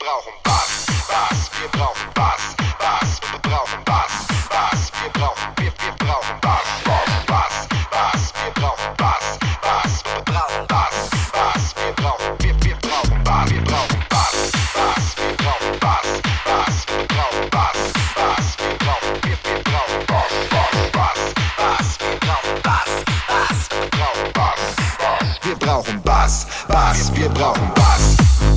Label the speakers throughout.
Speaker 1: brauchen Bass, Bass, wir brauchen Bass, Bass, wir brauchen Bass, Bass, wir brauchen Bass, Bass, Bass, wir brauchen Bass, Bass, wir brauchen Bass, Bass, wir brauchen Bass, wir brauchen Bass, Bass, wir brauchen Bass, Bass, wir brauchen Bass, Bass, wir brauchen Bass, Bass, Bass, wir brauchen Bass, Bass, wir brauchen Bass, wir brauchen Bass, Bass, wir brauchen Bass.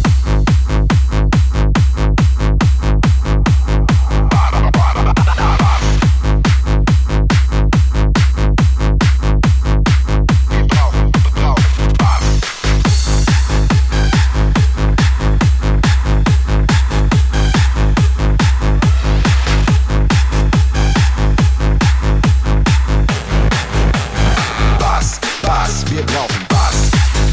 Speaker 1: Wir brauchen Bass.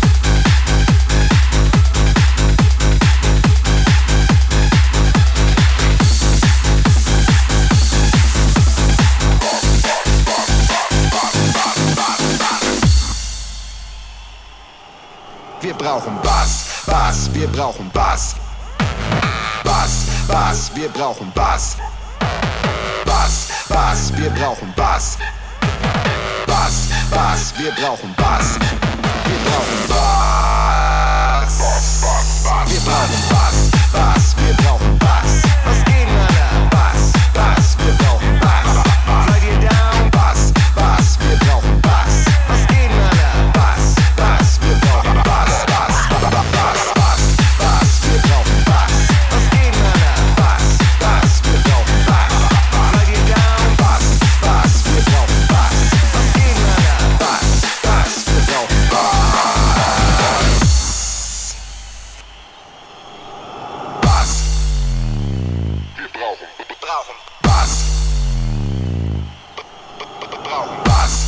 Speaker 1: Wir brauchen Bass, Bass, wir brauchen Bass. Bass, Bass, wir brauchen Bass. Bass, Bass, wir brauchen Bass. Bass, Bass, wir brauchen Bass. Wir brauchen Bass. Wir brauchen Bass, Bass, wir brauchen Bass. Was geht, Alter? Bass, Bass, wir brauchen Bass. Seid ihr down? Bass, Bass, wir brauchen Bass. Was geht, Alter? Bass, Bass, wir brauchen Bass. Bass, Bass, Bass, Bass, wir brauchen Bass. Was geht, Alter? Bass, Bass, wir brauchen Bass. Seid ihr down? Bass, Bass, wir brauchen Bass. Was geht, Alter? Bass, Bass, wir brauchen Bass. Bass. Wir brauchen Bass. Wir brauchen Bass.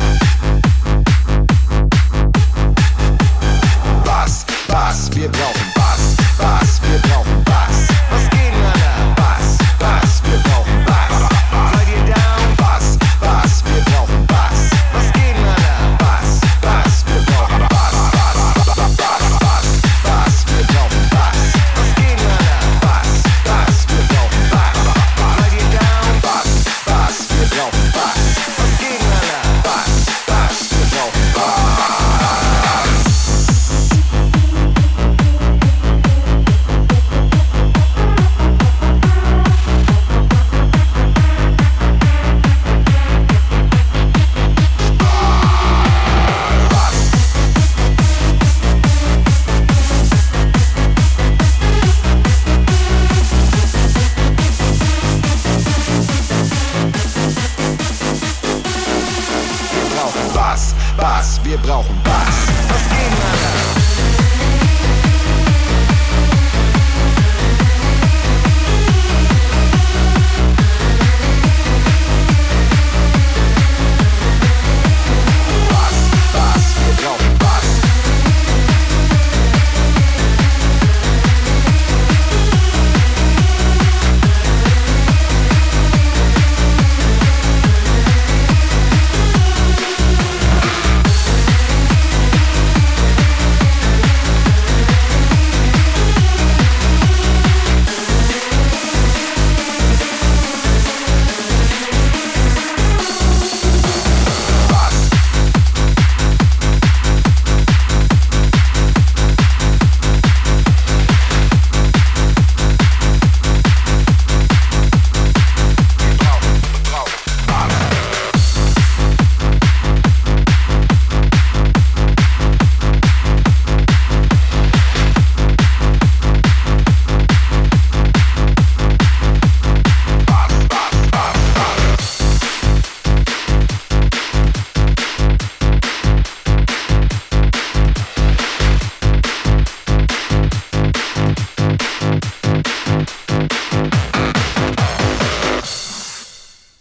Speaker 1: Wir brauchen